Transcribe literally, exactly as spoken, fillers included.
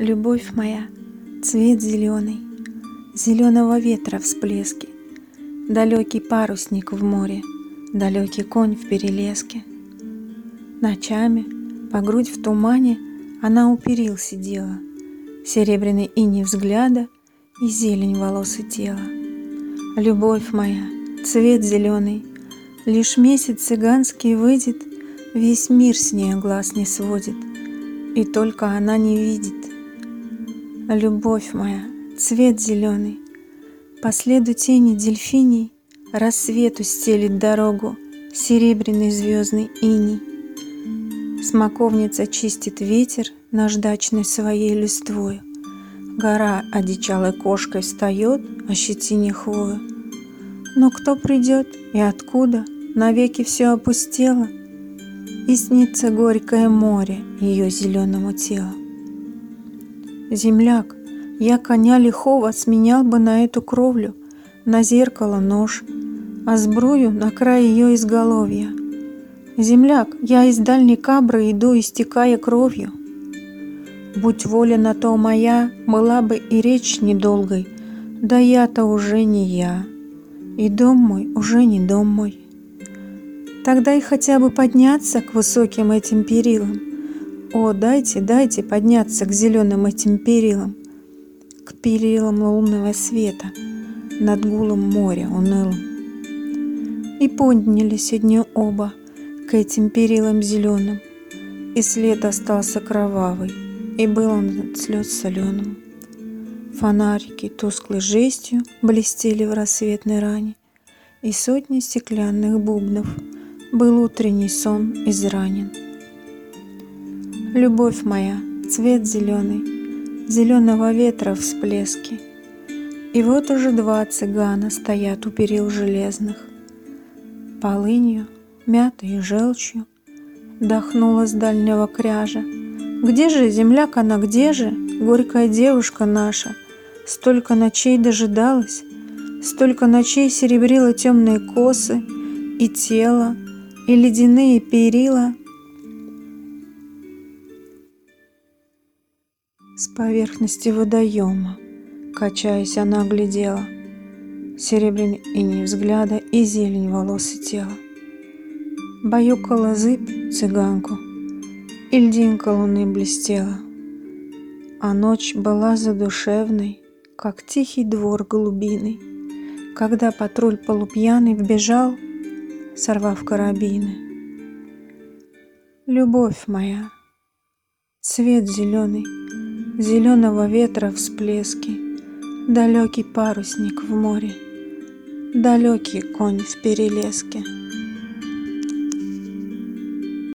Любовь моя, цвет зеленый, зеленого ветра всплески, далекий парусник в море, далекий конь в перелеске. Ночами, по грудь в тумане, она у перил сидела, серебряный иней взгляда и зелень волос и тела. Любовь моя, цвет зеленый, лишь месяц цыганский выйдет, весь мир с ней глаз не сводит, и только она не видит. Любовь моя, цвет зеленый, по следу тени дельфиний рассвету стелит дорогу серебряный звездный иней. Смоковница чистит ветер наждачной своей листвою, гора одичалой кошкой встает, ощетине хвою. Но кто придет и откуда, навеки все опустело, и снится горькое море ее зеленому телу. Земляк, я коня лихого сменял бы на эту кровлю, на зеркало нож, а сбрую на край ее изголовья. Земляк, я из дальней кабры иду, истекая кровью. Будь воля на то моя, была бы и речь недолгой, да я-то уже не я, и дом мой уже не дом мой. Тогда и хотя бы подняться к высоким этим перилам. О, дайте, дайте подняться к зеленым этим перилам, к перилам лунного света над гулом моря унылым. И поднялись одни оба к этим перилам зеленым, и след остался кровавый, и был он от слез соленым. Фонарики тусклой жестью блестели в рассветной ране, и сотни стеклянных бубнов был утренний сон изранен. Любовь моя, цвет зеленый, зеленого ветра всплески, и вот уже два цыгана стоят у перил железных. Полынью, мятой и желчью дохнула с дальнего кряжа. Где же, земляк она, где же, горькая девушка наша? Столько ночей дожидалась, столько ночей серебрила темные косы и тело, и ледяные перила. С поверхности водоема, качаясь, она глядела, серебряный иней взгляда и зелень волос и тела. Баюкала зыбь цыганку, и льдинка луны блестела, а ночь была задушевной, как тихий двор голубиный, когда патруль полупьяный вбежал, сорвав карабины. Любовь моя, цвет зеленый, зеленого ветра всплески, далекий парусник в море, далекий конь в перелеске.